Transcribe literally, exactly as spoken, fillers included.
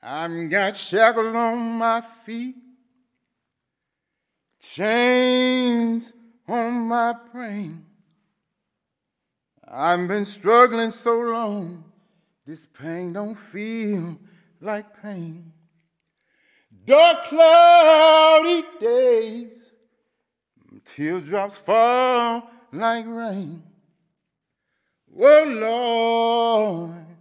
I've got shackles on my feet, chains on my brain. I've been struggling so long, this pain don't feel like pain. Dark, cloudy days, teardrops fall like rain. Oh, Lord,